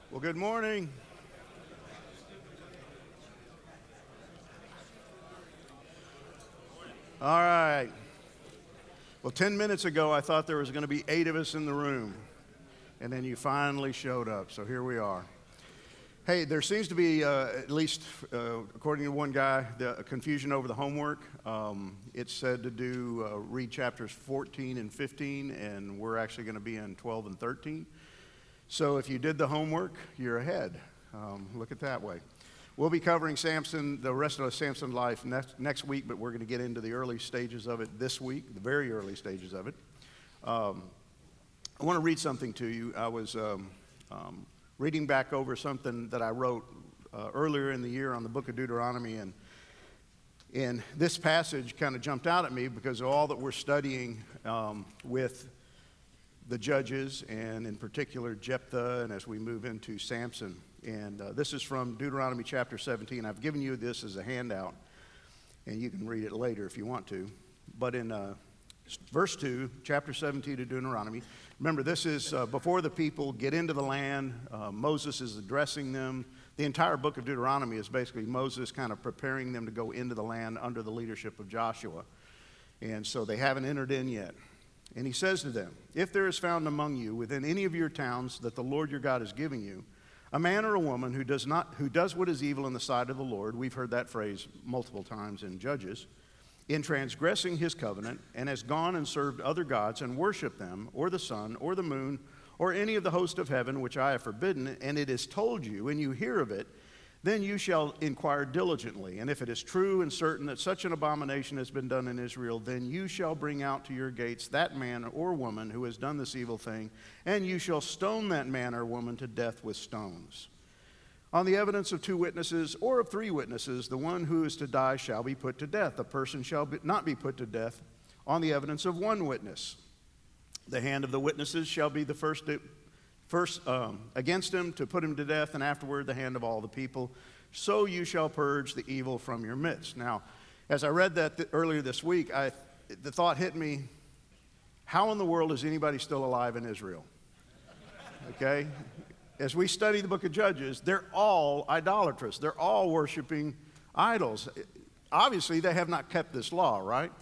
Well, good morning. All right. Well, 10 minutes ago, I thought there was going to be 8 of us in the room, and then you finally showed up, so here we are. Hey, there seems to be, at least according to one guy, a confusion over the homework. It's said to read chapters 14 and 15, and we're actually going to be in 12 and 13. So if you did the homework, you're ahead. Look at it that way. We'll be covering Samson, the rest of Samson's life next week, but we're going to get into the early stages of it this week, the very early stages of it. I want to read something to you. I was reading back over something that I wrote earlier in the year on the book of Deuteronomy, and this passage kind of jumped out at me because of all that we're studying with the judges, and in particular Jephthah, and as we move into Samson. And this is from Deuteronomy chapter 17. I've given you this as a handout, and you can read it later if you want to. But in verse 2, chapter 17 of Deuteronomy, remember this is before the people get into the land. Moses is addressing them. The entire book of Deuteronomy is basically Moses kind of preparing them to go into the land under the leadership of Joshua. And so they haven't entered in yet. And he says to them, "If there is found among you within any of your towns that the Lord your God is giving you, a man or a woman who does what is evil in the sight of the Lord," we've heard that phrase multiple times in Judges, "in transgressing his covenant, and has gone and served other gods and worshiped them, or the sun, or the moon, or any of the host of heaven, which I have forbidden, and it is told you, and you hear of it, then you shall inquire diligently. And if it is true and certain that such an abomination has been done in Israel, then you shall bring out to your gates that man or woman who has done this evil thing, and you shall stone that man or woman to death with stones. On the evidence of 2 witnesses or of 3 witnesses, the one who is to die shall be put to death. A person shall not be put to death on the evidence of 1 witness. The hand of the witnesses shall be the first against him to put him to death, and afterward the hand of all the people. So you shall purge the evil from your midst." Now, as I read that earlier this week, the thought hit me, how in the world is anybody still alive in Israel? Okay? As we study the book of Judges, they're all idolatrous. They're all worshiping idols. Obviously, they have not kept this law, right?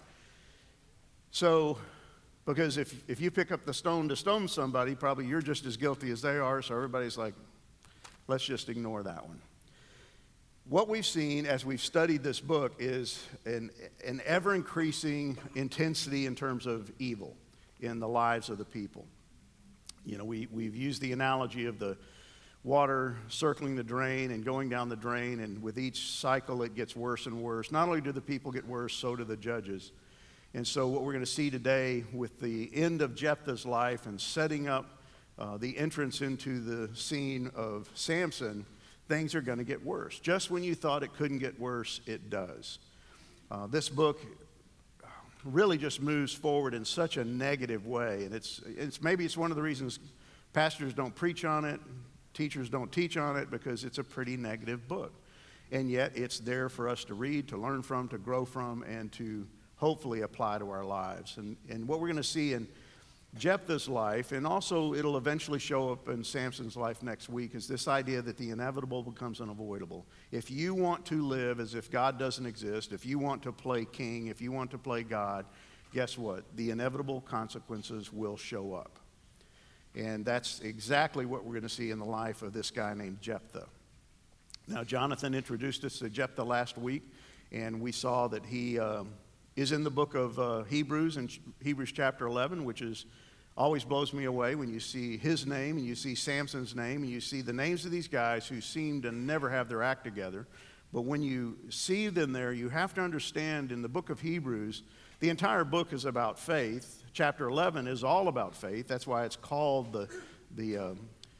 So, because if you pick up the stone to stone somebody, probably you're just as guilty as they are, so everybody's like, let's just ignore that one. What we've seen as we've studied this book is an ever-increasing intensity in terms of evil in the lives of the people. You know, we've used the analogy of the water circling the drain and going down the drain, and with each cycle it gets worse and worse. Not only do the people get worse, so do the judges. And so what we're going to see today with the end of Jephthah's life and setting up the entrance into the scene of Samson, things are going to get worse. Just when you thought it couldn't get worse, it does. This book really just moves forward in such a negative way, and maybe it's one of the reasons pastors don't preach on it, teachers don't teach on it, because it's a pretty negative book. And yet it's there for us to read, to learn from, to grow from, and to hopefully apply to our lives. And what we're going to see in Jephthah's life, and also it'll eventually show up in Samson's life next week, is this idea that the inevitable becomes unavoidable. If you want to live as if God doesn't exist, if you want to play king, if you want to play God, guess what? The inevitable consequences will show up. And that's exactly what we're going to see in the life of this guy named Jephthah. Now, Jonathan introduced us to Jephthah last week, and we saw that he is in the book of Hebrews, in Hebrews chapter 11, which always blows me away when you see his name and you see Samson's name and you see the names of these guys who seem to never have their act together. But when you see them there, you have to understand in the book of Hebrews, the entire book is about faith. Chapter 11 is all about faith. That's why it's called the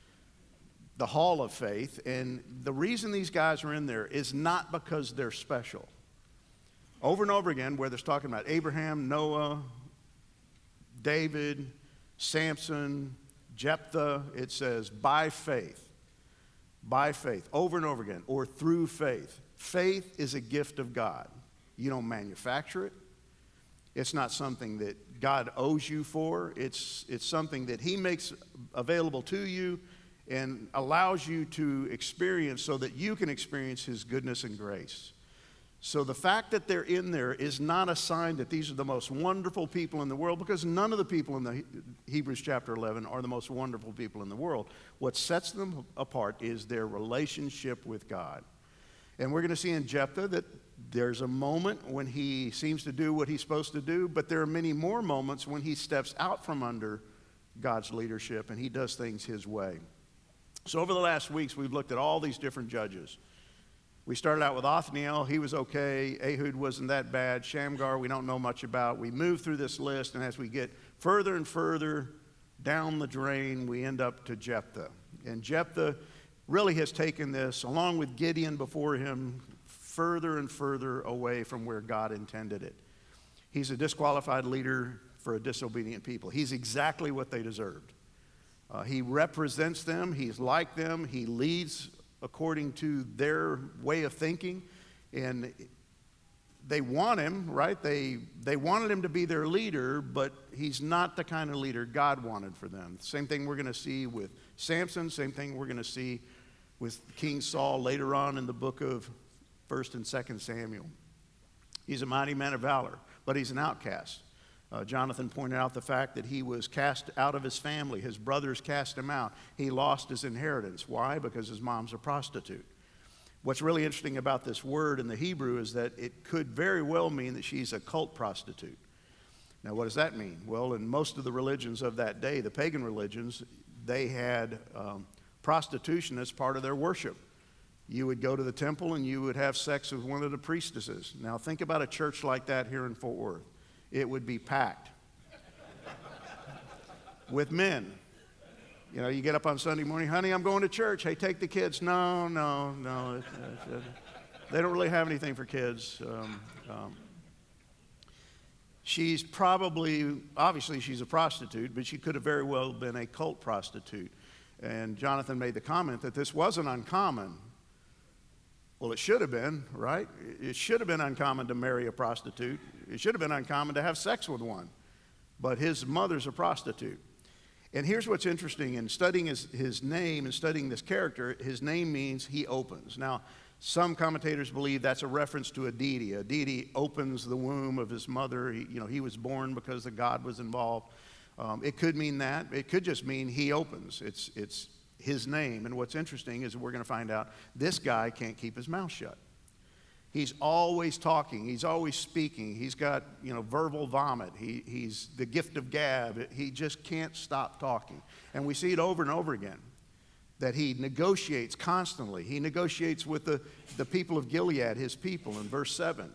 Hall of Faith. And the reason these guys are in there is not because they're special. Over and over again, where there's talking about Abraham, Noah, David, Samson, Jephthah, it says by faith, over and over again, or through faith. Faith is a gift of God. You don't manufacture it. It's not something that God owes you for. It's something that He makes available to you. and allows you to experience so that you can experience his goodness and grace. So the fact that they're in there is not a sign that these are the most wonderful people in the world, because none of the people in the Hebrews chapter 11 are the most wonderful people in the world. What sets them apart is their relationship with God. And we're going to see in Jephthah that there's a moment when he seems to do what he's supposed to do, but there are many more moments when he steps out from under God's leadership and he does things his way. So over the last weeks, we've looked at all these different judges. We started out with Othniel. He was okay. Ehud wasn't that bad. Shamgar, we don't know much about. We move through this list, and as we get further and further down the drain, we end up to Jephthah. And Jephthah really has taken this, along with Gideon before him, further and further away from where God intended it. He's a disqualified leader for a disobedient people. He's exactly what they deserved. He represents them. He's like them. He leads according to their way of thinking, and they want him, right? They wanted him to be their leader, but he's not the kind of leader God wanted for them. Same thing we're going to see with Samson, same thing we're going to see with King Saul later on in the book of 1st and 2nd Samuel. He's a mighty man of valor, but he's an outcast. Jonathan pointed out the fact that he was cast out of his family. His brothers cast him out. He lost his inheritance. Why? Because his mom's a prostitute. What's really interesting about this word in the Hebrew is that it could very well mean that she's a cult prostitute. Now, what does that mean? Well, in most of the religions of that day, the pagan religions, they had prostitution as part of their worship. You would go to the temple and you would have sex with one of the priestesses. Now, think about a church like that here in Fort Worth. It would be packed with men. You know, you get up on Sunday morning, honey, I'm going to church. Hey, take the kids. No. They don't really have anything for kids. She's probably, obviously she's a prostitute, but she could have very well been a cult prostitute. And Jonathan made the comment that this wasn't uncommon. Well, it should have been, right? It should have been uncommon to marry a prostitute. It should have been uncommon to have sex with one. But his mother's a prostitute. And here's what's interesting. In studying his name and studying this character, his name means he opens. Now, some commentators believe that's a reference to a deity. A deity opens the womb of his mother. He was born because the God was involved. It could mean that. It could just mean he opens. It's his name. And what's interesting is we're going to find out this guy can't keep his mouth shut. He's always talking. He's always speaking. He's got, verbal vomit. He's the gift of gab. He just can't stop talking. And we see it over and over again, that he negotiates constantly. He negotiates with the people of Gilead, his people, in verse 7.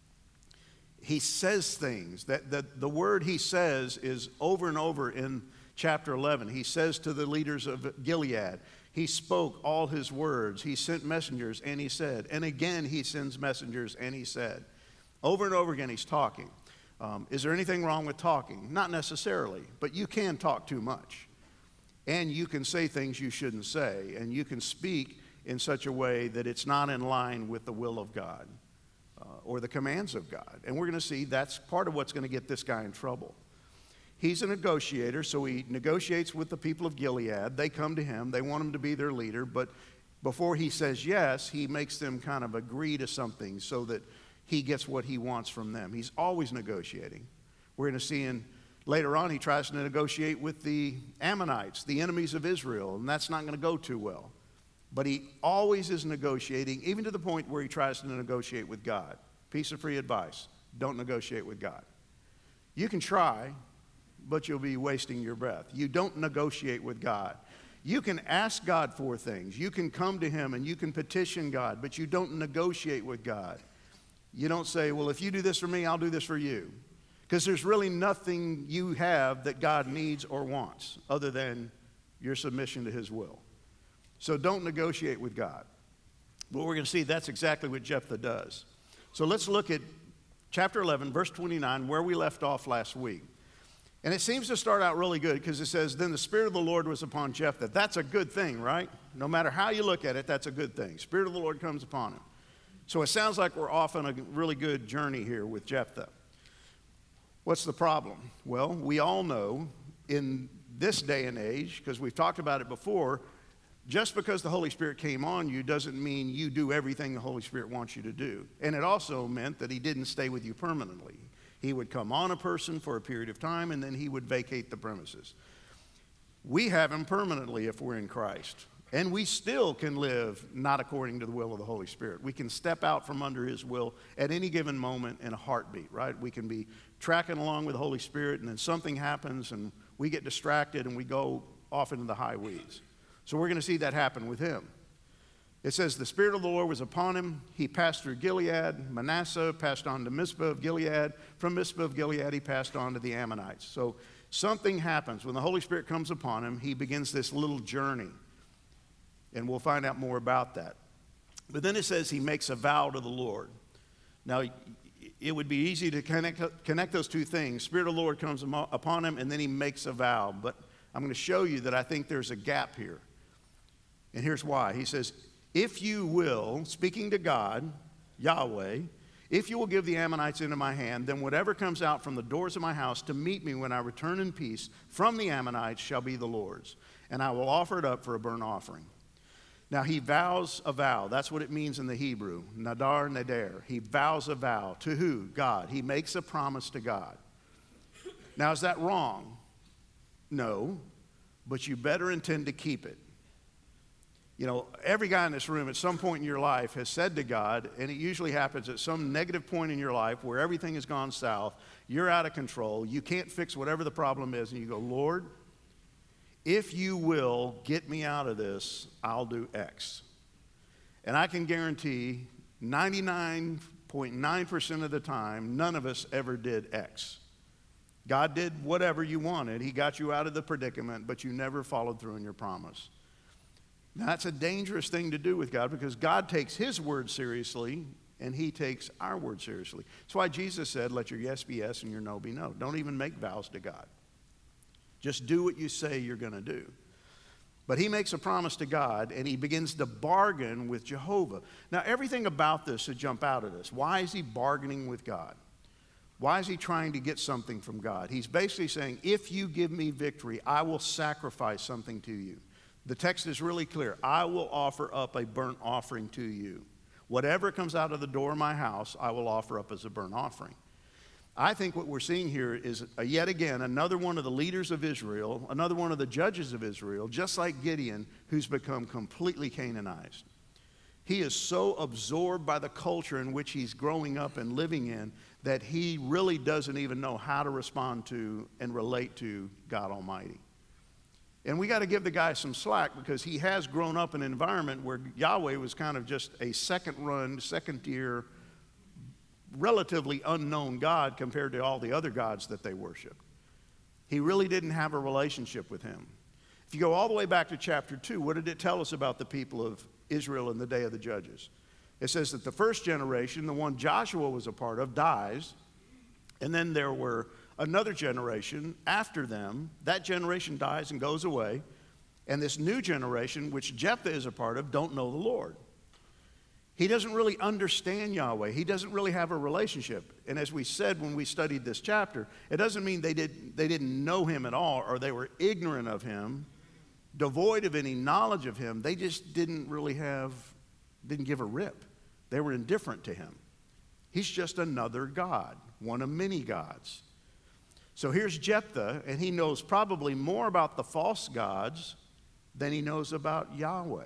He says things. The word he says is over and over in chapter 11. He says to the leaders of Gilead, he spoke all his words. He sent messengers, and he said. And again, he sends messengers, and he said. Over and over again, he's talking. Is there anything wrong with talking? Not necessarily, but you can talk too much. And you can say things you shouldn't say, and you can speak in such a way that it's not in line with the will of God or the commands of God. And we're going to see that's part of what's going to get this guy in trouble. He's a negotiator, so he negotiates with the people of Gilead. They come to him. They want him to be their leader, but before he says yes, he makes them kind of agree to something so that he gets what he wants from them. He's always negotiating. We're going to see later on he tries to negotiate with the Ammonites, the enemies of Israel, and that's not going to go too well. But he always is negotiating, even to the point where he tries to negotiate with God. Piece of free advice: don't negotiate with God. You can try, but you'll be wasting your breath. You don't negotiate with God. You can ask God for things. You can come to him and you can petition God, but you don't negotiate with God. You don't say, well, if you do this for me, I'll do this for you. Because there's really nothing you have that God needs or wants other than your submission to his will. So don't negotiate with God. But we're going to see that's exactly what Jephthah does. So let's look at chapter 11, verse 29, where we left off last week. And it seems to start out really good because it says, then the Spirit of the Lord was upon Jephthah. That's a good thing, right? No matter how you look at it, that's a good thing. Spirit of the Lord comes upon him. So it sounds like we're off on a really good journey here with Jephthah. What's the problem? Well, we all know in this day and age, because we've talked about it before, just because the Holy Spirit came on you doesn't mean you do everything the Holy Spirit wants you to do. And it also meant that he didn't stay with you permanently. He would come on a person for a period of time, and then he would vacate the premises. We have him permanently if we're in Christ. And we still can live not according to the will of the Holy Spirit. We can step out from under his will at any given moment in a heartbeat, right? We can be tracking along with the Holy Spirit, and then something happens, and we get distracted, and we go off into the high weeds. So we're going to see that happen with him. It says, the Spirit of the Lord was upon him. He passed through Gilead. Manasseh passed on to Mizpah of Gilead. From Mizpah of Gilead, he passed on to the Ammonites. So something happens. When the Holy Spirit comes upon him, he begins this little journey. And we'll find out more about that. But then it says he makes a vow to the Lord. Now, it would be easy to connect those two things. Spirit of the Lord comes upon him, and then he makes a vow. But I'm going to show you that I think there's a gap here. And here's why. He says, if you will, speaking to God, Yahweh, if you will give the Ammonites into my hand, then whatever comes out from the doors of my house to meet me when I return in peace from the Ammonites shall be the Lord's, and I will offer it up for a burnt offering. Now he vows a vow. That's what it means in the Hebrew, nadar, nader. He vows a vow. To who? God. He makes a promise to God. Now is that wrong? No, but you better intend to keep it. You know, every guy in this room at some point in your life has said to God, and it usually happens at some negative point in your life where everything has gone south, you're out of control, you can't fix whatever the problem is, and you go, Lord, if you will get me out of this, I'll do X. And I can guarantee 99.9% of the time, none of us ever did X. God did whatever you wanted. He got you out of the predicament, but you never followed through on your promise. Now, that's a dangerous thing to do with God because God takes his word seriously and he takes our word seriously. That's why Jesus said, let your yes be yes and your no be no. Don't even make vows to God. Just do what you say you're going to do. But he makes a promise to God and he begins to bargain with Jehovah. Now, everything about this should jump out at us. Why is he bargaining with God? Why is he trying to get something from God? He's basically saying, if you give me victory, I will sacrifice something to you. The text is really clear. I will offer up a burnt offering to you. Whatever comes out of the door of my house, I will offer up as a burnt offering. I think what we're seeing here is, yet again, another one of the leaders of Israel, another one of the judges of Israel, just like Gideon, who's become completely Canaanized. He is so absorbed by the culture in which he's growing up and living in that he really doesn't even know how to respond to and relate to God Almighty. And we got to give the guy some slack because he has grown up in an environment where Yahweh was kind of just a second-run, second-tier, relatively unknown God compared to all the other gods that they worship. He really didn't have a relationship with him. If you go all the way back to chapter 2, what did it tell us about the people of Israel in the day of the judges? It says that the first generation, the one Joshua was a part of, dies, and then there were another generation after them. That generation dies and goes away, and this new generation, which Jephthah is a part of, don't know the Lord. He doesn't really understand Yahweh. He doesn't really have a relationship. And as we said when we studied this chapter, it doesn't mean they didn't know him at all or they were ignorant of him, devoid of any knowledge of him. They just didn't give a rip. They were indifferent to him. He's just another god, one of many gods. So here's Jephthah, and he knows probably more about the false gods than he knows about Yahweh.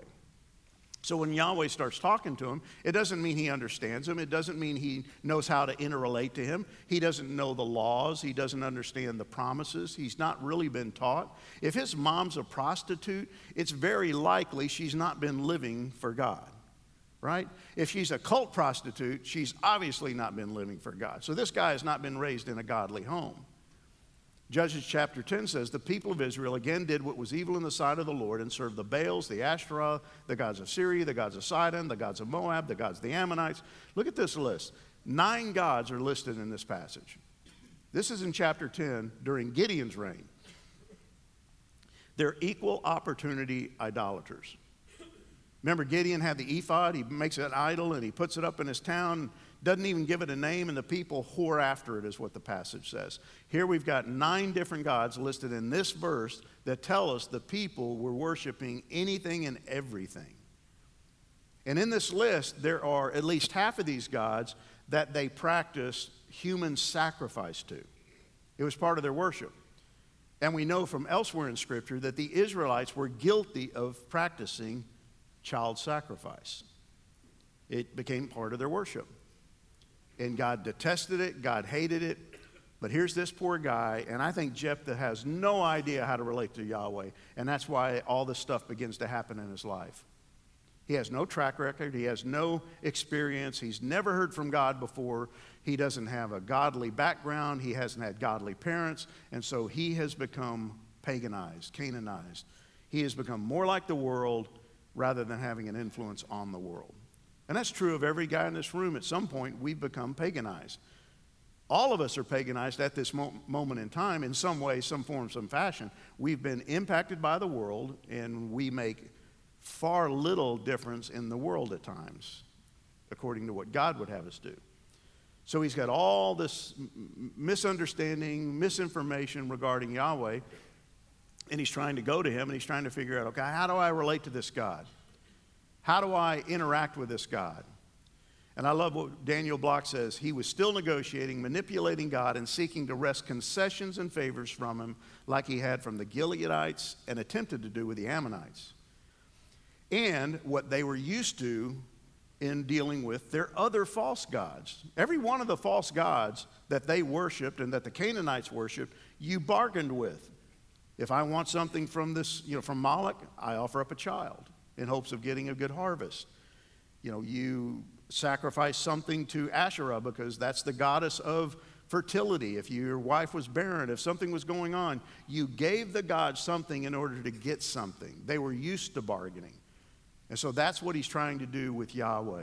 So when Yahweh starts talking to him, it doesn't mean he understands him. It doesn't mean he knows how to interrelate to him. He doesn't know the laws. He doesn't understand the promises. He's not really been taught. If his mom's a prostitute, it's very likely she's not been living for God, right? If she's a cult prostitute, she's obviously not been living for God. So this guy has not been raised in a godly home. Judges chapter 10 says, the people of Israel again did what was evil in the sight of the Lord and served the Baals, the Ashtoreth, the gods of Syria, the gods of Sidon, the gods of Moab, the gods of the Ammonites. Look at this list. 9 gods are listed in this passage. This is in chapter 10 during Gideon's reign. They're equal opportunity idolaters. Remember, Gideon had the ephod. He makes an idol and he puts it up in his town. Doesn't even give it a name, and the people whore after it is what the passage says. Here we've got 9 different gods listed in this verse that tell us the people were worshiping anything and everything. And in this list, there are at least half of these gods that they practiced human sacrifice to. It was part of their worship. And we know from elsewhere in Scripture that the Israelites were guilty of practicing child sacrifice. It became part of their worship. And God detested it, God hated it. But here's this poor guy, and I think Jephthah has no idea how to relate to Yahweh, and that's why all this stuff begins to happen in his life. He has no track record, he has no experience, he's never heard from God before, he doesn't have a godly background, he hasn't had godly parents, and so he has become paganized, Canaanized. He has become more like the world rather than having an influence on the world. And that's true of every guy in this room. At some point, we've become paganized. All of us are paganized at this moment in time in some way, some form, some fashion. We've been impacted by the world, and we make far little difference in the world at times, according to what God would have us do. So he's got all this misunderstanding, misinformation regarding Yahweh, and he's trying to go to him, and he's trying to figure out, okay, how do I relate to this God? How do I interact with this God? And I love what Daniel Block says. He was still negotiating, manipulating God, and seeking to wrest concessions and favors from him like he had from the Gileadites and attempted to do with the Ammonites. And what they were used to in dealing with their other false gods. Every one of the false gods that they worshiped and that the Canaanites worshiped, you bargained with. If I want something from this, from Moloch, I offer up a child in hopes of getting a good harvest. You sacrifice something to Asherah because that's the goddess of fertility. If your wife was barren, if something was going on, you gave the god something in order to get something. They were used to bargaining. And so that's what he's trying to do with Yahweh.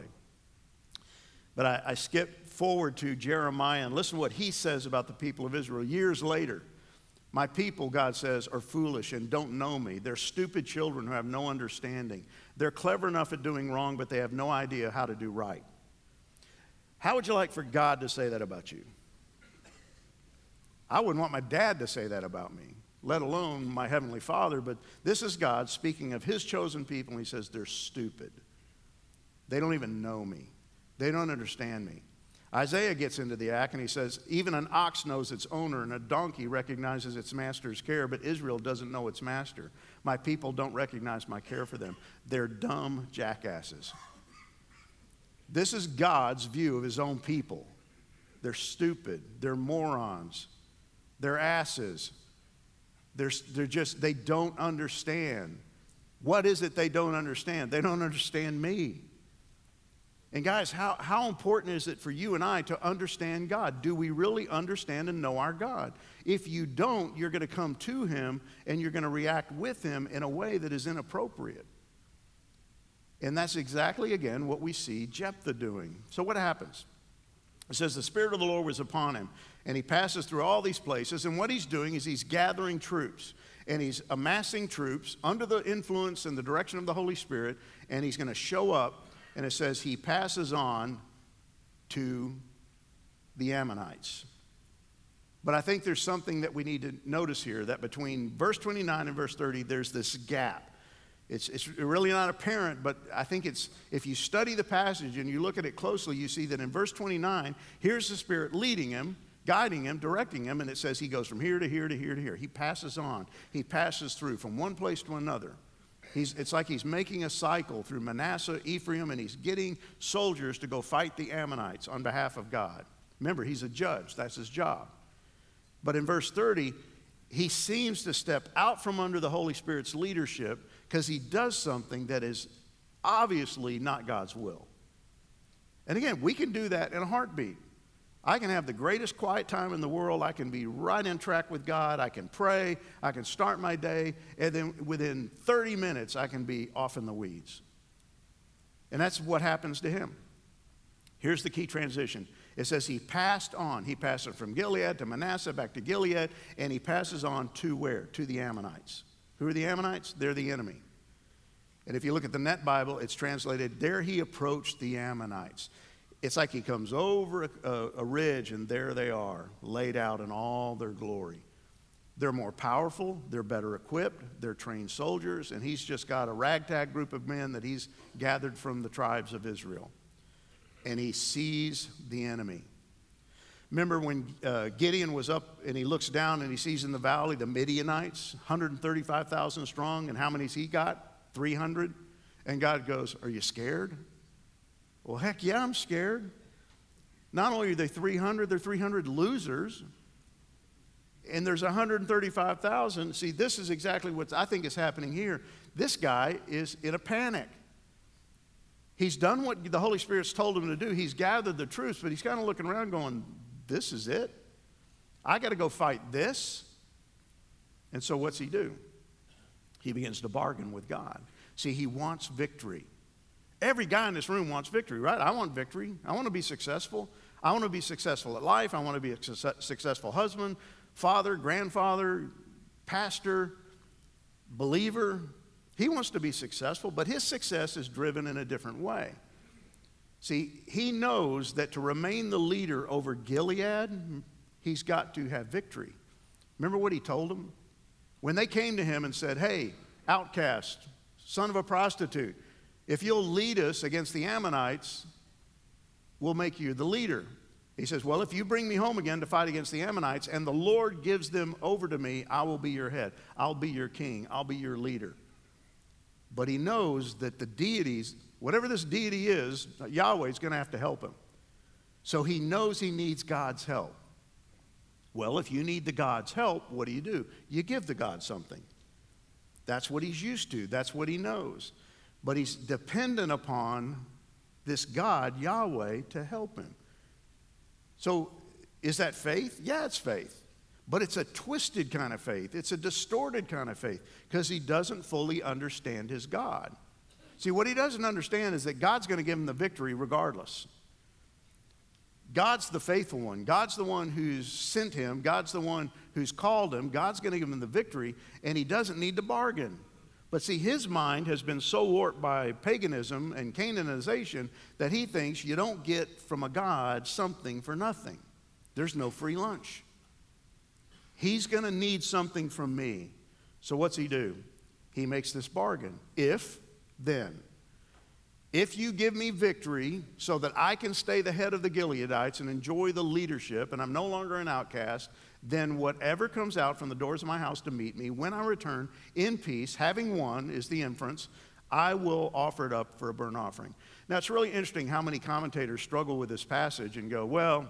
But I skip forward to Jeremiah and listen to what he says about the people of Israel years later. My people, God says, are foolish and don't know me. They're stupid children who have no understanding. They're clever enough at doing wrong, but they have no idea how to do right. How would you like for God to say that about you? I wouldn't want my dad to say that about me, let alone my heavenly Father. But this is God speaking of his chosen people, and he says they're stupid. They don't even know me. They don't understand me. Isaiah gets into the act, and he says, even an ox knows its owner, and a donkey recognizes its master's care, but Israel doesn't know its master. My people don't recognize my care for them. They're dumb jackasses. This is God's view of his own people. They're stupid. They're morons. They're asses. They don't understand. What is it they don't understand? They don't understand me. And guys, how important is it for you and I to understand God? Do we really understand and know our God? If you don't, you're going to come to him and you're going to react with him in a way that is inappropriate. And that's exactly, again, what we see Jephthah doing. So what happens? It says the Spirit of the Lord was upon him, and he passes through all these places, and what he's doing is he's gathering troops, and he's amassing troops under the influence and the direction of the Holy Spirit, and he's going to show up. And it says he passes on to the Ammonites. But I think there's something that we need to notice here, that between verse 29 and verse 30, there's this gap. It's really not apparent, but I think if you study the passage and you look at it closely, you see that in verse 29, here's the Spirit leading him, guiding him, directing him, and it says he goes from here to here to here to here. He passes on. He passes through from one place to another. It's like he's making a cycle through Manasseh, Ephraim, and he's getting soldiers to go fight the Ammonites on behalf of God. Remember, he's a judge. That's his job. But in verse 30, he seems to step out from under the Holy Spirit's leadership because he does something that is obviously not God's will. And again, we can do that in a heartbeat. I can have the greatest quiet time in the world. I can be right in track with God. I can pray. I can start my day. And then within 30 minutes, I can be off in the weeds. And that's what happens to him. Here's the key transition. It says he passed on. He passed from Gilead to Manasseh, back to Gilead, and he passes on to where? To the Ammonites. Who are the Ammonites? They're the enemy. And if you look at the Net Bible, it's translated, there he approached the Ammonites. It's like he comes over a ridge, and there they are, laid out in all their glory. They're more powerful, they're better equipped, they're trained soldiers, and he's just got a ragtag group of men that he's gathered from the tribes of Israel. And he sees the enemy. Remember when Gideon was up and he looks down and he sees in the valley the Midianites, 135,000 strong, and how many's he got? 300. And God goes, are you scared? Well, heck yeah, I'm scared. Not only are they 300, they're 300 losers. And there's 135,000. See, this is exactly what I think is happening here. This guy is in a panic. He's done what the Holy Spirit's told him to do. He's gathered the troops, but he's kind of looking around going, this is it? I got to go fight this? And so what's he do? He begins to bargain with God. See, he wants victory. Every guy in this room wants victory, right? I want victory. I want to be successful. I want to be successful at life. I want to be a successful husband, father, grandfather, pastor, believer. He wants to be successful, but his success is driven in a different way. See, he knows that to remain the leader over Gilead, he's got to have victory. Remember what he told them? When they came to him and said, hey, outcast, son of a prostitute, if you'll lead us against the Ammonites, we'll make you the leader. He says, well, if you bring me home again to fight against the Ammonites and the Lord gives them over to me, I will be your head. I'll be your king. I'll be your leader. But he knows that the deities, whatever this deity is, Yahweh is going to have to help him. So he knows he needs God's help. Well, if you need the God's help, what do? You give the God something. That's what he's used to. That's what he knows. But he's dependent upon this God, Yahweh, to help him. So is that faith? Yeah, it's faith. But it's a twisted kind of faith. It's a distorted kind of faith because he doesn't fully understand his God. See, what he doesn't understand is that God's going to give him the victory regardless. God's the faithful one. God's the one who's sent him. God's the one who's called him. God's going to give him the victory, and he doesn't need to bargain. But see, his mind has been so warped by paganism and Canaanization that he thinks you don't get from a God something for nothing. There's no free lunch. He's going to need something from me. So what's he do? He makes this bargain. If, then. If you give me victory so that I can stay the head of the Gileadites and enjoy the leadership and I'm no longer an outcast, then whatever comes out from the doors of my house to meet me, when I return in peace, having won is the inference, I will offer it up for a burnt offering. Now, it's really interesting how many commentators struggle with this passage and go, well,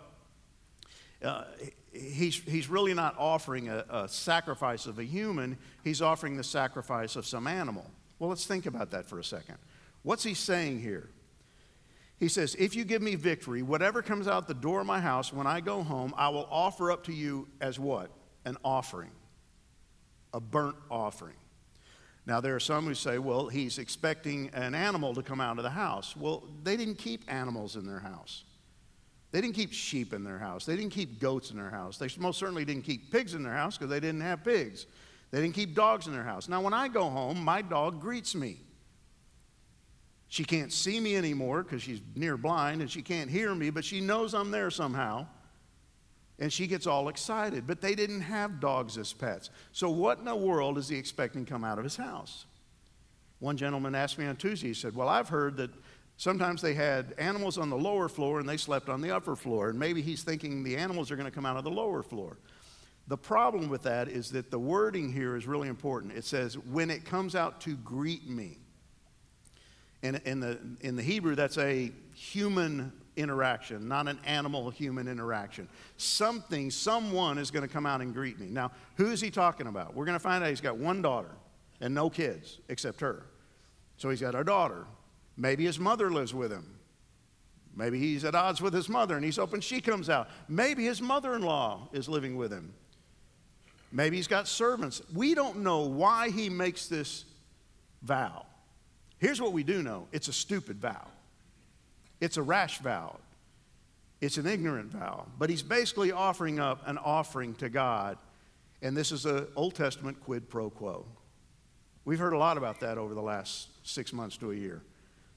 he's really not offering a sacrifice of a human. He's offering the sacrifice of some animal. Well, let's think about that for a second. What's he saying here? He says, if you give me victory, whatever comes out the door of my house, when I go home, I will offer up to you as what? An offering. A burnt offering. Now, there are some who say, well, he's expecting an animal to come out of the house. Well, they didn't keep animals in their house. They didn't keep sheep in their house. They didn't keep goats in their house. They most certainly didn't keep pigs in their house because they didn't have pigs. They didn't keep dogs in their house. Now, when I go home, my dog greets me. She can't see me anymore because she's near blind, and she can't hear me, but she knows I'm there somehow, and she gets all excited. But they didn't have dogs as pets. So what in the world is he expecting to come out of his house? One gentleman asked me on Tuesday, he said, well, I've heard that sometimes they had animals on the lower floor and they slept on the upper floor, and maybe he's thinking the animals are going to come out of the lower floor. The problem with that is that the wording here is really important. It says, when it comes out to greet me. And in the Hebrew, that's a human interaction, not an animal-human interaction. Someone is going to come out and greet me. Now, who is he talking about? We're going to find out he's got one daughter and no kids except her. So he's got a daughter. Maybe his mother lives with him. Maybe he's at odds with his mother and he's hoping she comes out. Maybe his mother-in-law is living with him. Maybe he's got servants. We don't know why he makes this vow. Here's what we do know. It's a stupid vow. It's a rash vow. It's an ignorant vow. But he's basically offering up an offering to God. And this is an Old Testament quid pro quo. We've heard a lot about that over the last 6 months to a year.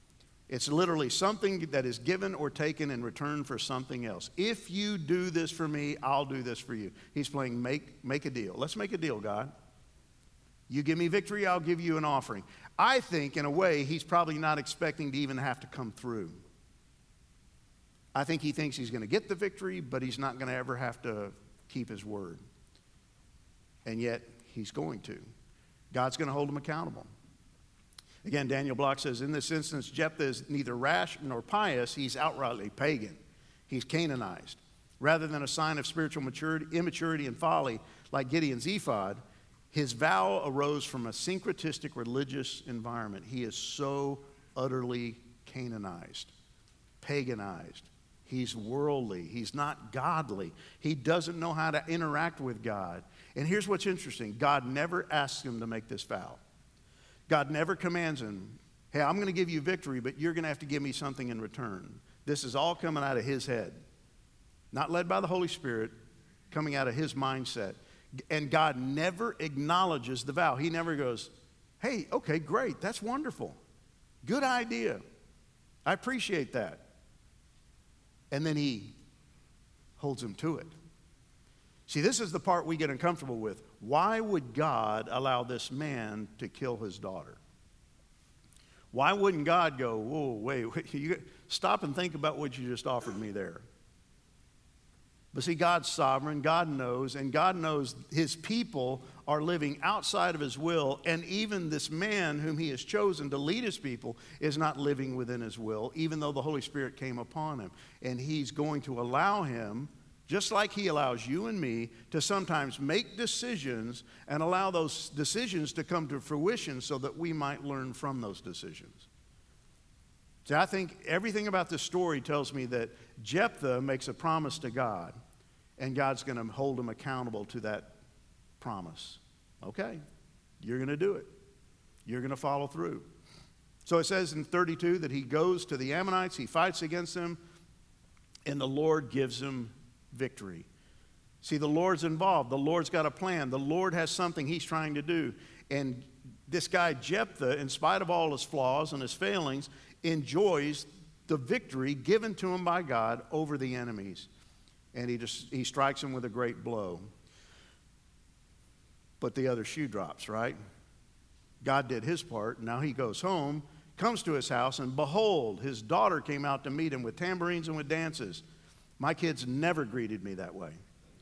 It's literally something that is given or taken in return for something else. If you do this for me, I'll do this for you. He's playing make a deal. Let's make a deal, God. You give me victory, I'll give you an offering. I think, in a way, he's probably not expecting to even have to come through. I think he thinks he's going to get the victory, but he's not going to ever have to keep his word. And yet, he's going to. God's going to hold him accountable. Again, Daniel Block says, in this instance, Jephthah is neither rash nor pious. He's outrightly pagan. He's Canaanized. Rather than a sign of spiritual immaturity and folly like Gideon's ephod, his vow arose from a syncretistic religious environment. He is so utterly Canaanized, paganized. He's worldly. He's not godly. He doesn't know how to interact with God. And here's what's interesting. God never asks him to make this vow. God never commands him, hey, I'm going to give you victory, but you're going to have to give me something in return. This is all coming out of his head. Not led by the Holy Spirit, coming out of his mindset. And God never acknowledges the vow. He never goes, hey, okay, great, that's wonderful. Good idea. I appreciate that. And then he holds him to it. See, this is the part we get uncomfortable with. Why would God allow this man to kill his daughter? Why wouldn't God go, whoa, wait, you stop and think about what you just offered me there? But see, God's sovereign, God knows, and God knows his people are living outside of his will, and even this man whom he has chosen to lead his people is not living within his will, even though the Holy Spirit came upon him. And he's going to allow him, just like he allows you and me, to sometimes make decisions and allow those decisions to come to fruition so that we might learn from those decisions. See, I think everything about this story tells me that Jephthah makes a promise to God, and God's going to hold him accountable to that promise. Okay, you're going to do it. You're going to follow through. So it says in 32 that he goes to the Ammonites, he fights against them, and the Lord gives him victory. See, the Lord's involved. The Lord's got a plan. The Lord has something he's trying to do. And this guy Jephthah, in spite of all his flaws and his failings, enjoys the victory given to him by God over the enemies. And he strikes him with a great blow. But the other shoe drops, right? God did his part. Now he goes home, comes to his house, and behold, his daughter came out to meet him with tambourines and with dances. My kids never greeted me that way.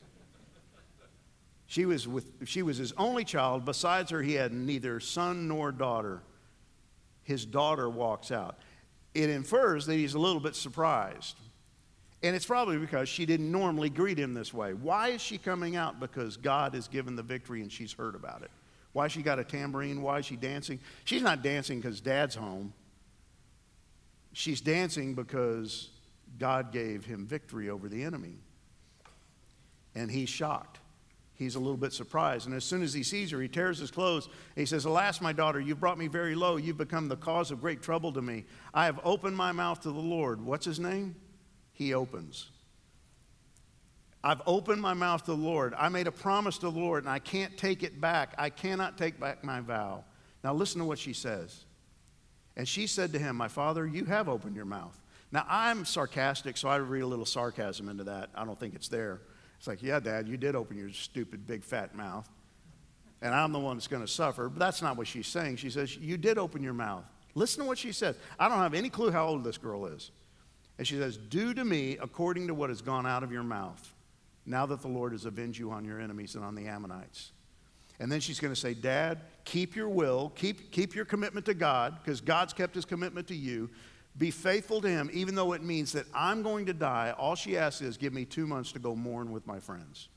She was his only child. Besides her, he had neither son nor daughter. His daughter walks out. It infers that he's a little bit surprised. And it's probably because she didn't normally greet him this way. Why is she coming out? Because God has given the victory and she's heard about it. Why she got a tambourine? Why is she dancing? She's not dancing because Dad's home. She's dancing because God gave him victory over the enemy. And he's shocked. He's a little bit surprised. And as soon as he sees her, he tears his clothes. And he says, alas, my daughter, you've brought me very low. You've become the cause of great trouble to me. I have opened my mouth to the Lord. What's his name? He opens. I've opened my mouth to the Lord. I made a promise to the Lord, and I can't take it back. I cannot take back my vow. Now listen to what she says. And she said to him, my father, you have opened your mouth. Now I'm sarcastic, so I read a little sarcasm into that. I don't think it's there. It's like, yeah, Dad, you did open your stupid big fat mouth. And I'm the one that's going to suffer. But that's not what she's saying. She says, you did open your mouth. Listen to what she says. I don't have any clue how old this girl is. And she says, do to me according to what has gone out of your mouth, now that the Lord has avenged you on your enemies and on the Ammonites. And then she's going to say, Dad, keep your will, keep your commitment to God, because God's kept his commitment to you. Be faithful to him, even though it means that I'm going to die. All she asks is, give me 2 months to go mourn with my friends.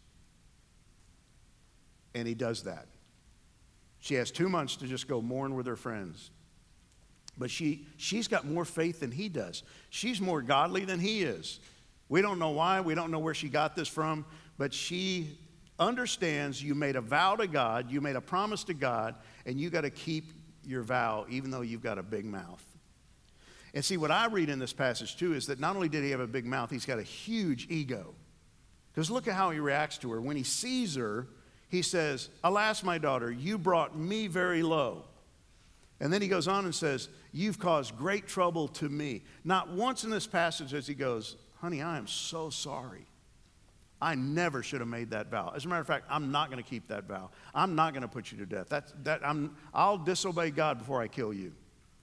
And he does that. She has 2 months to just go mourn with her friends. But she's got more faith than he does. She's more godly than he is. We don't know why. We don't know where she got this from. But she understands you made a vow to God. You made a promise to God. And you got to keep your vow even though you've got a big mouth. And see, what I read in this passage too is that not only did he have a big mouth, he's got a huge ego. Because look at how he reacts to her. When he sees her, he says, alas, my daughter, you brought me very low. And then he goes on and says, you've caused great trouble to me. Not once in this passage as he goes, honey, I am so sorry. I never should have made that vow. As a matter of fact, I'm not going to keep that vow. I'm not going to put you to death. I'll disobey God before I kill you.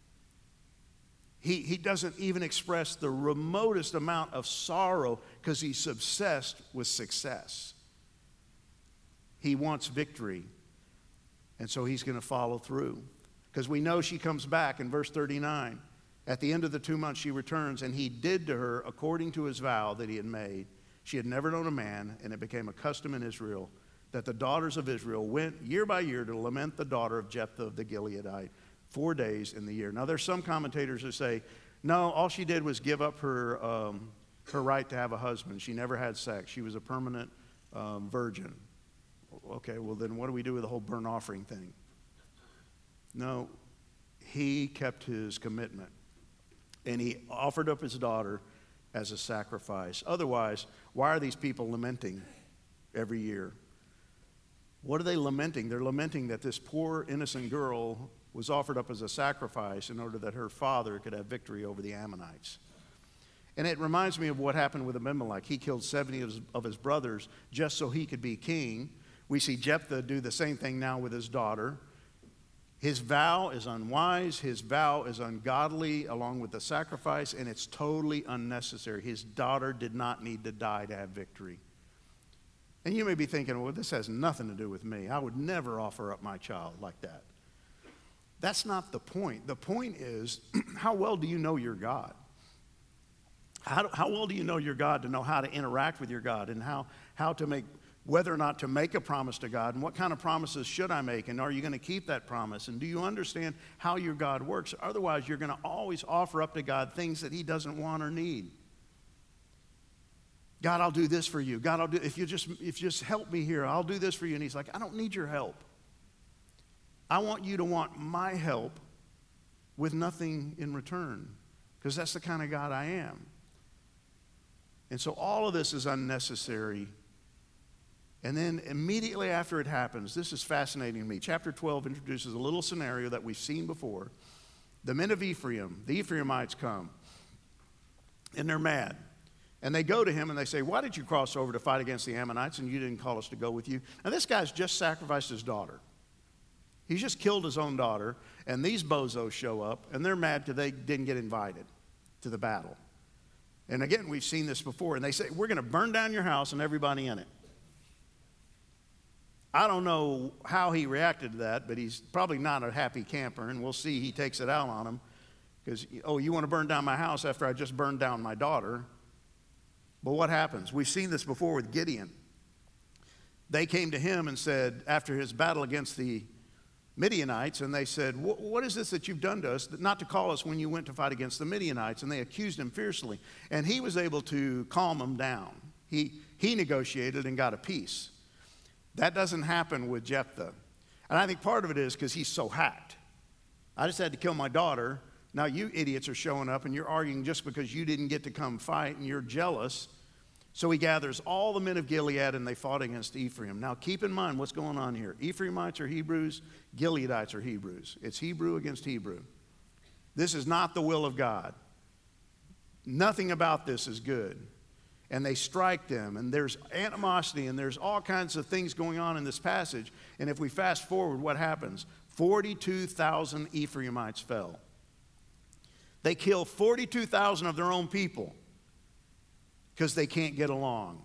He doesn't even express the remotest amount of sorrow because he's obsessed with success. He wants victory, and so he's going to follow through. Because we know she comes back in verse 39. At the end of the 2 months she returns, and he did to her according to his vow that he had made. She had never known a man, and it became a custom in Israel that the daughters of Israel went year by year to lament the daughter of Jephthah the Gileadite 4 days in the year. Now there's some commentators who say, no, all she did was give up her right to have a husband. She never had sex. She was a permanent virgin. Okay, well then what do we do with the whole burnt offering thing? No, he kept his commitment, and he offered up his daughter as a sacrifice. Otherwise, why are these people lamenting every year? What are they lamenting? They're lamenting that this poor innocent girl was offered up as a sacrifice in order that her father could have victory over the Ammonites. And it reminds me of what happened with Abimelech. He killed 70 of his brothers just so he could be king. We see Jephthah do the same thing now with his daughter. His vow is unwise, his vow is ungodly along with the sacrifice, and it's totally unnecessary. His daughter did not need to die to have victory. And you may be thinking, well, this has nothing to do with me. I would never offer up my child like that. That's not the point. The point is, how well do you know your God? How well do you know your God to know how to interact with your God and how to make, whether or not to make a promise to God, and what kind of promises should I make, and are you going to keep that promise, and do you understand how your God works? Otherwise, you're going to always offer up to God things that he doesn't want or need. God, I'll do this for you. God, I'll do, if you just help me here, I'll do this for you. And he's like, I don't need your help. I want you to want my help with nothing in return, because that's the kind of God I am. And so all of this is unnecessary. And then immediately after it happens, this is fascinating to me. Chapter 12 introduces a little scenario that we've seen before. The men of Ephraim, the Ephraimites come, and they're mad. And they go to him and they say, why did you cross over to fight against the Ammonites and you didn't call us to go with you? Now this guy's just sacrificed his daughter. He's just killed his own daughter, and these bozos show up, and they're mad because they didn't get invited to the battle. And again, we've seen this before, and they say, we're going to burn down your house and everybody in it. I don't know how he reacted to that, but he's probably not a happy camper, and we'll see he takes it out on them. Because, oh, you want to burn down my house after I just burned down my daughter? But what happens? We've seen this before with Gideon. They came to him and said, after his battle against the Midianites, and they said, what is this that you've done to us, not to call us when you went to fight against the Midianites? And they accused him fiercely. And he was able to calm them down. He negotiated and got a peace. That doesn't happen with Jephthah. And I think part of it is because he's so hacked. I just had to kill my daughter. Now you idiots are showing up and you're arguing just because you didn't get to come fight and you're jealous. So he gathers all the men of Gilead and they fought against Ephraim. Now keep in mind what's going on here. Ephraimites are Hebrews, Gileadites are Hebrews. It's Hebrew against Hebrew. This is not the will of God. Nothing about this is good. And they strike them, and there's animosity, and there's all kinds of things going on in this passage. And if we fast forward, what happens? 42,000 Ephraimites fell. They kill 42,000 of their own people because they can't get along.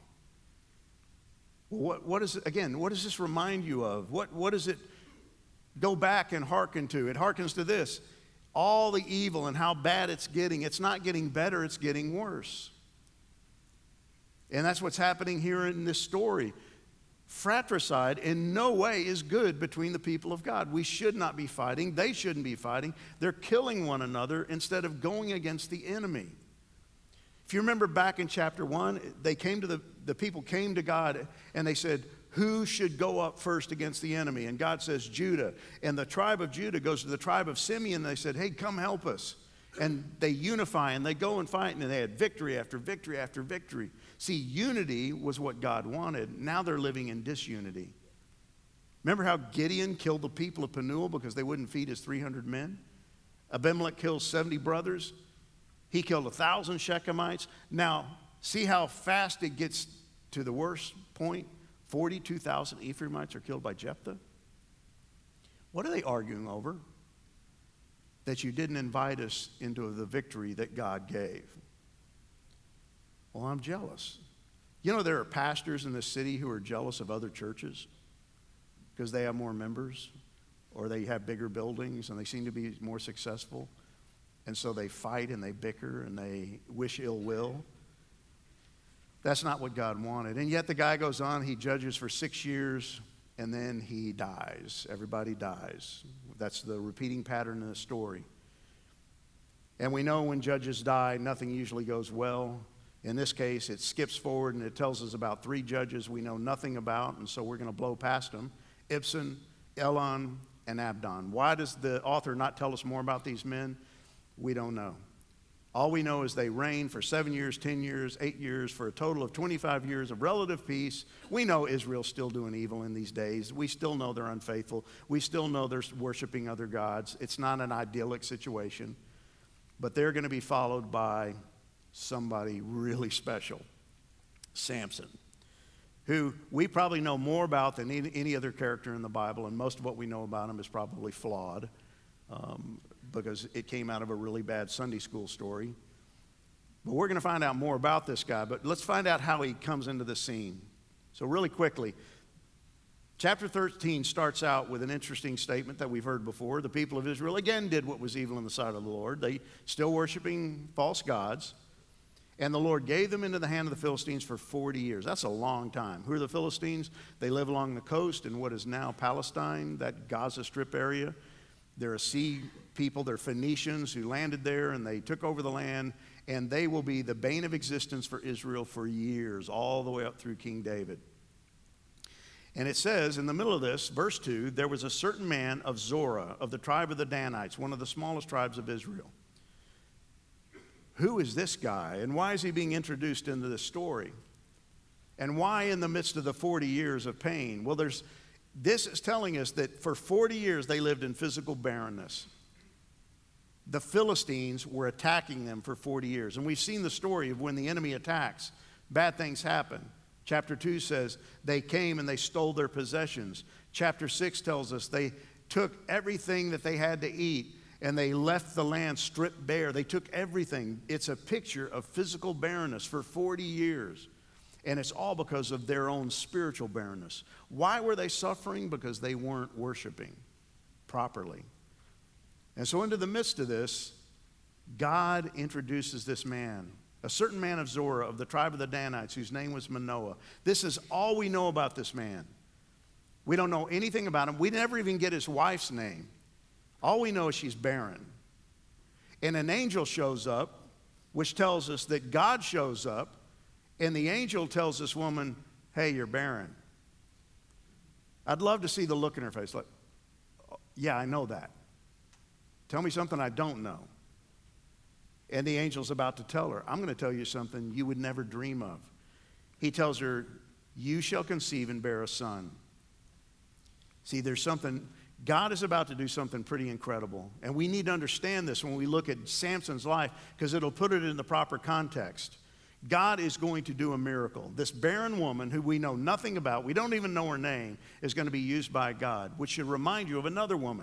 What does this remind you of? What does it go back and hearken to? It hearkens to this. All the evil and how bad it's not getting better, it's getting worse. And that's what's happening here in this story. Fratricide in no way is good between the people of God. We should not be fighting. They shouldn't be fighting. They're killing one another instead of going against the enemy. If you remember back in chapter 1, they came to the people came to God and they said, who should go up first against the enemy? And God says, Judah. And the tribe of Judah goes to the tribe of Simeon and they said, hey, come help us. And they unify and they go and fight and they had victory after victory after victory. See, unity was what God wanted. Now they're living in disunity. Remember how Gideon killed the people of Penuel because they wouldn't feed his 300 men? Abimelech kills 70 brothers. He killed 1,000 Shechemites. Now, see how fast it gets to the worst point? 42,000 Ephraimites are killed by Jephthah. What are they arguing over? That you didn't invite us into the victory that God gave. Well, I'm jealous. You know, there are pastors in this city who are jealous of other churches because they have more members or they have bigger buildings and they seem to be more successful. And so they fight and they bicker and they wish ill will. That's not what God wanted. And yet the guy goes on, he judges for 6 years, and then he dies. Everybody dies. That's the repeating pattern in the story. And we know when judges die, nothing usually goes well. In this case, it skips forward and it tells us about 3 judges we know nothing about, and so we're going to blow past them. Ibzan, Elon, and Abdon. Why does the author not tell us more about these men? We don't know. All we know is they reigned for 7 years, 10 years, 8 years, for a total of 25 years of relative peace. We know Israel's still doing evil in these days. We still know they're unfaithful. We still know they're worshiping other gods. It's not an idyllic situation. But they're going to be followed by somebody really special, Samson, who we probably know more about than any other character in the Bible, and most of what we know about him is probably flawed. Because it came out of a really bad Sunday school story. But we're going to find out more about this guy, but let's find out how he comes into the scene. So really quickly, chapter 13 starts out with an interesting statement that we've heard before. The people of Israel again did what was evil in the sight of the Lord. They still worshiping false gods. And the Lord gave them into the hand of the Philistines for 40 years. That's a long time. Who are the Philistines? They live along the coast in what is now Palestine, that Gaza Strip area. They're a sea people, they're Phoenicians who landed there and they took over the land, and they will be the bane of existence for Israel for years, all the way up through King David. And it says in the middle of this, verse 2, there was a certain man of Zorah, of the tribe of the Danites, one of the smallest tribes of Israel. Who is this guy, and why is he being introduced into this story? And why in the midst of the 40 years of pain? Well, this is telling us that for 40 years they lived in physical barrenness. The Philistines were attacking them for 40 years. And we've seen the story of when the enemy attacks, bad things happen. Chapter 2 says they came and they stole their possessions. Chapter 6 tells us they took everything that they had to eat and they left the land stripped bare. They took everything. It's a picture of physical barrenness for 40 years. And it's all because of their own spiritual barrenness. Why were they suffering? Because they weren't worshiping properly. And so into the midst of this, God introduces this man, a certain man of Zorah, of the tribe of the Danites, whose name was Manoah. This is all we know about this man. We don't know anything about him. We never even get his wife's name. All we know is she's barren. And an angel shows up, which tells us that God shows up, and the angel tells this woman, hey, you're barren. I'd love to see the look in her face, like, yeah, I know that. Tell me something I don't know. And the angel's about to tell her, I'm going to tell you something you would never dream of. He tells her, you shall conceive and bear a son. See, there's something, God is about to do something pretty incredible. And we need to understand this when we look at Samson's life, because it'll put it in the proper context. God is going to do a miracle. This barren woman who we know nothing about, we don't even know her name, is going to be used by God, which should remind you of another woman.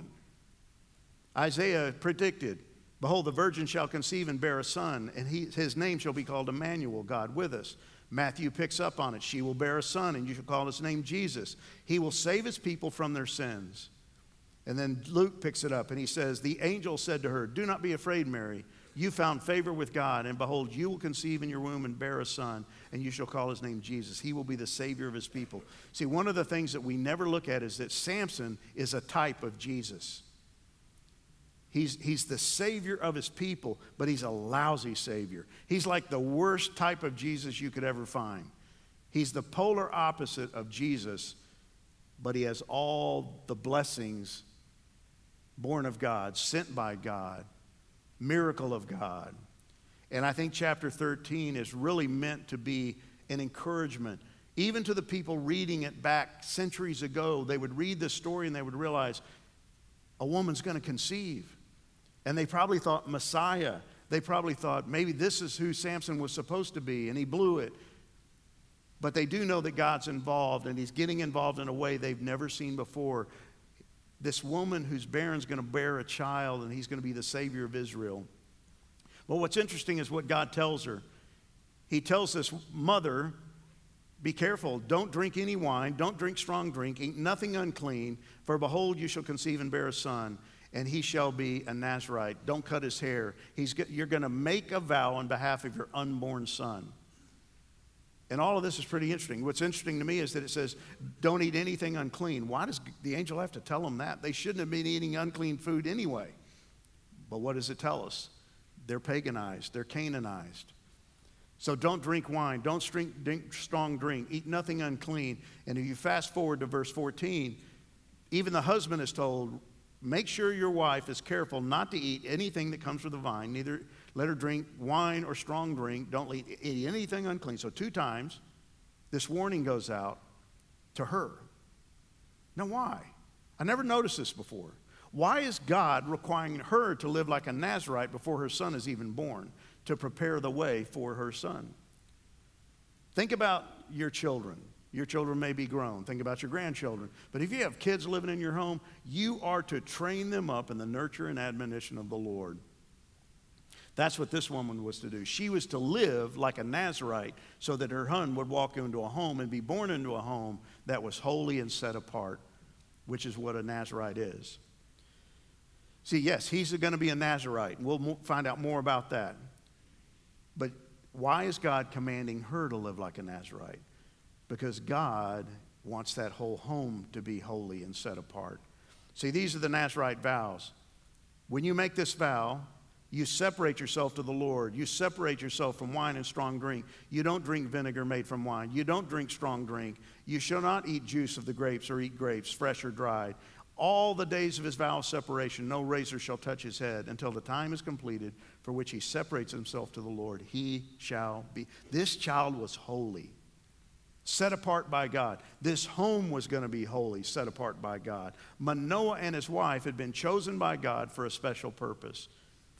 Isaiah predicted, behold, the virgin shall conceive and bear a son, and his name shall be called Emmanuel, God with us. Matthew picks up on it. She will bear a son, and you shall call his name Jesus. He will save his people from their sins. And then Luke picks it up, and he says, the angel said to her, do not be afraid, Mary. You found favor with God, and behold, you will conceive in your womb and bear a son, and you shall call his name Jesus. He will be the Savior of his people. See, one of the things that we never look at is that Samson is a type of Jesus. He's the Savior of his people, but he's a lousy Savior. He's like the worst type of Jesus you could ever find. He's the polar opposite of Jesus, but he has all the blessings, born of God, sent by God, miracle of God. And I think chapter 13 is really meant to be an encouragement. Even to the people reading it back centuries ago, they would read this story and they would realize a woman's going to conceive. And they probably thought Messiah. They probably thought maybe this is who Samson was supposed to be, and he blew it. But they do know that God's involved, and he's getting involved in a way they've never seen before. This woman who's barren is going to bear a child, and he's going to be the Savior of Israel. Well, what's interesting is what God tells her. He tells this mother, be careful, don't drink any wine, don't drink strong drink, eat nothing unclean, for behold, you shall conceive and bear a son, and he shall be a Nazarite. Don't cut his hair. You're going to make a vow on behalf of your unborn son. And all of this is pretty interesting. What's interesting to me is that it says, don't eat anything unclean. Why does the angel have to tell them that? They shouldn't have been eating unclean food anyway. But what does it tell us? They're paganized. They're Canaanized. So don't drink wine. Don't drink strong drink. Eat nothing unclean. And if you fast forward to verse 14, even the husband is told, make sure your wife is careful not to eat anything that comes from the vine, neither let her drink wine or strong drink. Don't eat anything unclean. So 2 times, this warning goes out to her. Now why? I never noticed this before. Why is God requiring her to live like a Nazarite before her son is even born, to prepare the way for her son? Think about your children. Your children may be grown. Think about your grandchildren. But if you have kids living in your home, you are to train them up in the nurture and admonition of the Lord. That's what this woman was to do. She was to live like a Nazarite so that her son would walk into a home and be born into a home that was holy and set apart, which is what a Nazarite is. See, yes, he's going to be a Nazarite. We'll find out more about that. But why is God commanding her to live like a Nazarite? Because God wants that whole home to be holy and set apart. See, these are the Nazarite vows. When you make this vow, you separate yourself to the Lord. You separate yourself from wine and strong drink. You don't drink vinegar made from wine. You don't drink strong drink. You shall not eat juice of the grapes or eat grapes, fresh or dried. All the days of his vow of separation, no razor shall touch his head until the time is completed for which he separates himself to the Lord. He shall be. This child was holy, set apart by God. This home was going to be holy, set apart by God. Manoah and his wife had been chosen by God for a special purpose,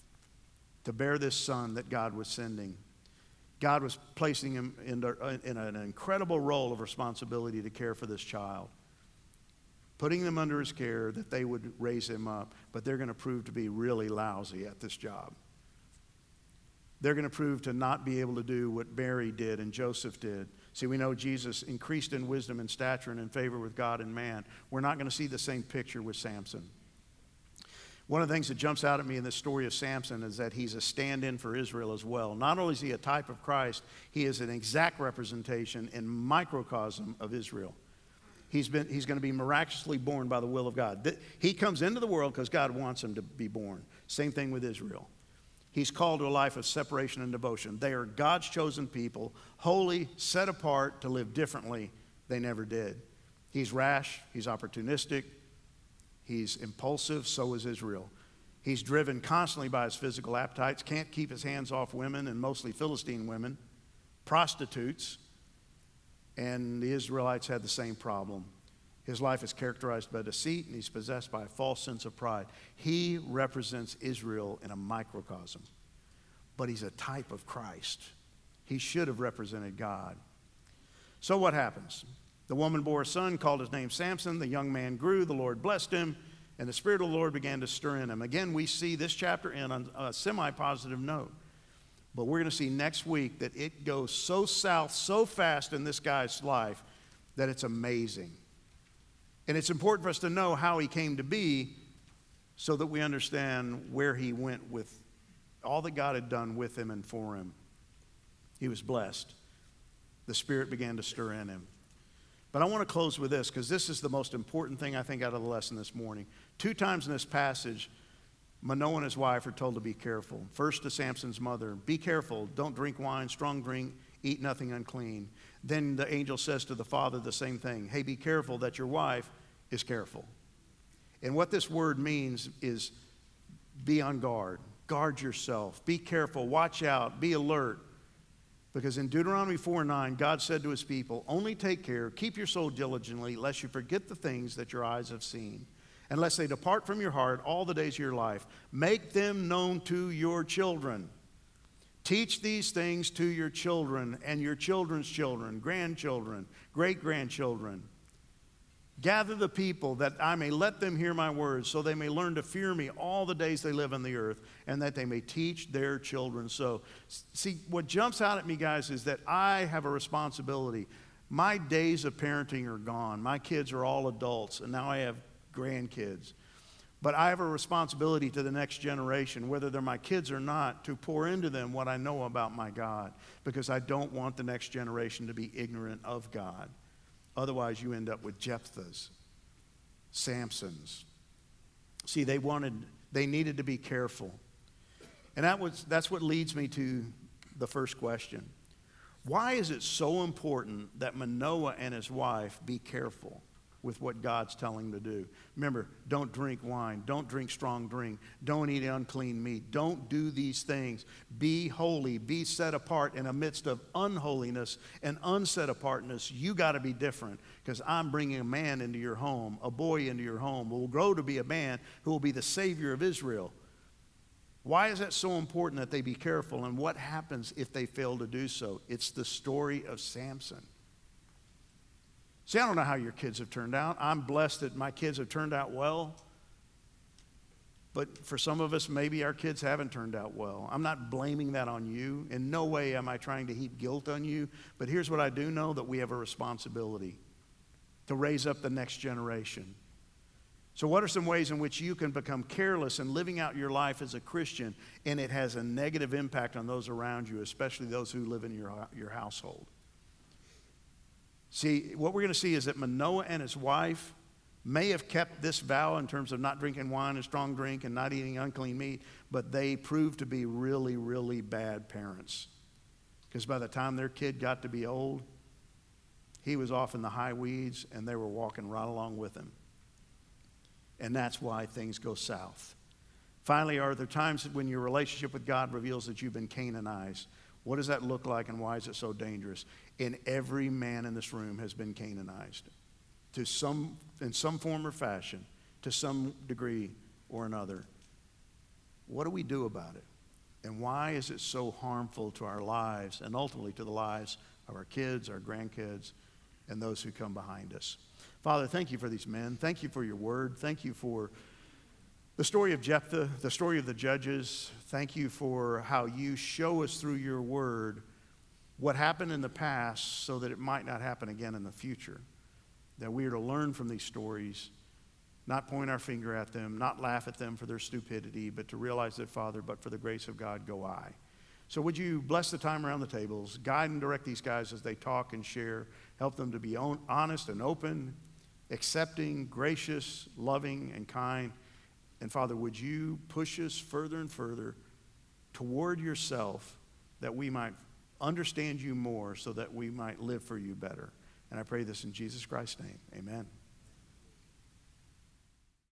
to bear this son that God was sending. God was placing him in an incredible role of responsibility to care for this child, putting them under his care that they would raise him up, but they're going to prove to be really lousy at this job. They're going to prove to not be able to do what Mary did and Joseph did. See, we know Jesus increased in wisdom and stature and in favor with God and man. We're not going to see the same picture with Samson. One of the things that jumps out at me in this story of Samson is that he's a stand-in for Israel as well. Not only is he a type of Christ, he is an exact representation and microcosm of Israel. He's going to be miraculously born by the will of God. He comes into the world because God wants him to be born. Same thing with Israel. He's called to a life of separation and devotion. They are God's chosen people, holy, set apart to live differently. They never did. He's rash. He's opportunistic. He's impulsive. So is Israel. He's driven constantly by his physical appetites, can't keep his hands off women, and mostly Philistine women, prostitutes. And the Israelites had the same problem. His life is characterized by deceit, and he's possessed by a false sense of pride. He represents Israel in a microcosm, but he's a type of Christ. He should have represented God. So what happens? The woman bore a son, called his name Samson. The young man grew, the Lord blessed him, and the Spirit of the Lord began to stir in him. Again, we see this chapter end on a semi-positive note. But we're going to see next week that it goes so south, so fast in this guy's life that it's amazing. And it's important for us to know how he came to be so that we understand where he went with all that God had done with him and for him. He was blessed. The Spirit began to stir in him. But I want to close with this because this is the most important thing I think out of the lesson this morning. 2 times in this passage, Manoah and his wife are told to be careful. First to Samson's mother, be careful, don't drink wine, strong drink, eat nothing unclean. Then the angel says to the father the same thing. Hey, be careful that your wife is careful. And what this word means is be on guard. Guard yourself. Be careful. Watch out. Be alert. Because in Deuteronomy 4:9, God said to his people, only take care, keep your soul diligently, lest you forget the things that your eyes have seen, and lest they depart from your heart all the days of your life. Make them known to your children. Teach these things to your children and your children's children, grandchildren, great-grandchildren. Gather the people that I may let them hear my words, so they may learn to fear me all the days they live on the earth, and that they may teach their children so. See, what jumps out at me, guys, is that I have a responsibility. My days of parenting are gone. My kids are all adults, and now I have grandkids. But I have a responsibility to the next generation, whether they're my kids or not, to pour into them what I know about my God, because I don't want the next generation to be ignorant of God. Otherwise, you end up with Jephthahs, Samsons. See, they needed to be careful. And that's what leads me to the first question. Why is it so important that Manoah and his wife be careful with what God's telling them to do? Remember, don't drink wine. Don't drink strong drink. Don't eat unclean meat. Don't do these things. Be holy. Be set apart in the midst of unholiness and unset apartness. You got to be different, because I'm bringing a man into your home, a boy into your home who will grow to be a man who will be the Savior of Israel. Why is that so important that they be careful, and what happens if they fail to do so? It's the story of Samson. See, I don't know how your kids have turned out. I'm blessed that my kids have turned out well. But for some of us, maybe our kids haven't turned out well. I'm not blaming that on you. In no way am I trying to heap guilt on you. But here's what I do know, that we have a responsibility to raise up the next generation. So what are some ways in which you can become careless in living out your life as a Christian, and it has a negative impact on those around you, especially those who live in your household? See, what we're going to see is that Manoah and his wife may have kept this vow in terms of not drinking wine and strong drink and not eating unclean meat, but they proved to be really, really bad parents. Because by the time their kid got to be old, he was off in the high weeds and they were walking right along with him. And that's why things go south. Finally, are there times when your relationship with God reveals that you've been Canaanized? What does that look like, and why is it so dangerous? And every man in this room has been Canaanized in some form or fashion, to some degree or another. What do we do about it? And why is it so harmful to our lives, and ultimately to the lives of our kids, our grandkids, and those who come behind us? Father, thank you for these men. Thank you for your word. Thank you for the story of Jephthah, the story of the judges. Thank you for how you show us through your word what happened in the past so that it might not happen again in the future. That we are to learn from these stories, not point our finger at them, not laugh at them for their stupidity, but to realize that, Father, but for the grace of God go I. So would you bless the time around the tables, guide and direct these guys as they talk and share, help them to be honest and open, accepting, gracious, loving, and kind. And Father, would you push us further and further toward yourself, that we might understand you more, so that we might live for you better. And I pray this in Jesus Christ's name. Amen.